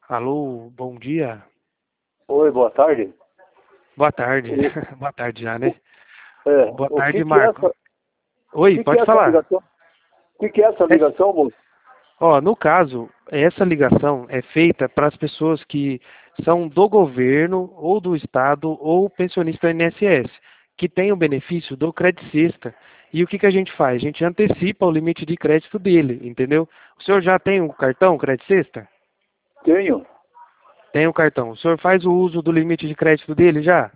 Alô, bom dia. Oi, boa tarde. Boa tarde. O, Boa tarde já, né? Boa o tarde, que é Marco. Oi, que é pode essa falar. ligação? O que é essa É- ligação, moço? Ó, no caso, essa ligação é feita para as pessoas que são do governo ou do estado ou pensionista INSS, que tem o benefício do crédito sexta. E o que que a gente faz? A gente antecipa o limite de crédito dele, entendeu? O senhor já tem o cartão crédito sexta? Tenho. Tem o cartão. O senhor faz o uso do limite de crédito dele já?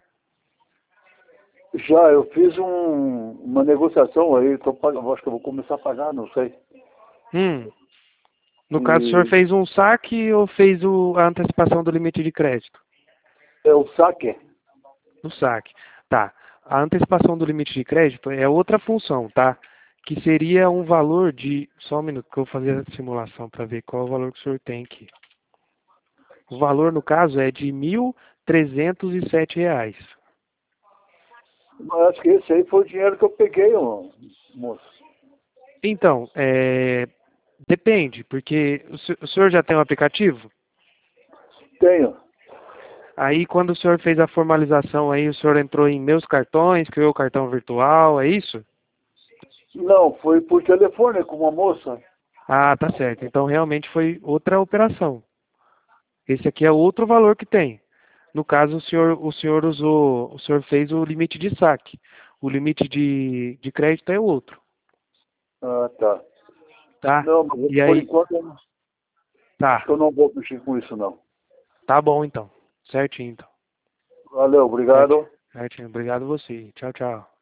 Já eu fiz uma negociação aí, acho que eu vou começar a pagar, não sei. Hum. No caso, o senhor E fez um saque ou fez a antecipação do limite de crédito? é o saque. No saque. Tá. A antecipação do limite de crédito é outra função, tá? Que seria um valor de. Só um minuto que eu vou fazer a simulação para ver qual é o valor que o senhor tem aqui. O valor, no caso, é de R$ 1.307. Mas acho que esse aí foi o dinheiro que eu peguei, ó, moço. Então, depende, porque o senhor já tem um aplicativo? Tenho. Aí, quando o senhor fez a formalização, aí o senhor entrou em meus cartões, criou o cartão virtual, é isso? Não, foi por telefone com uma moça. Ah, tá certo. Então realmente foi outra operação. Esse aqui é outro valor que tem. No caso, o senhor usou, o senhor fez o limite de saque. O limite de crédito é outro, Ah, tá. tá? Não, mas E por aí, enquanto acho tá. que eu não vou mexer com isso, não. Tá bom então. Certinho então. Valeu, Certinho. obrigado. Certinho. Obrigado a você. Tchau, tchau.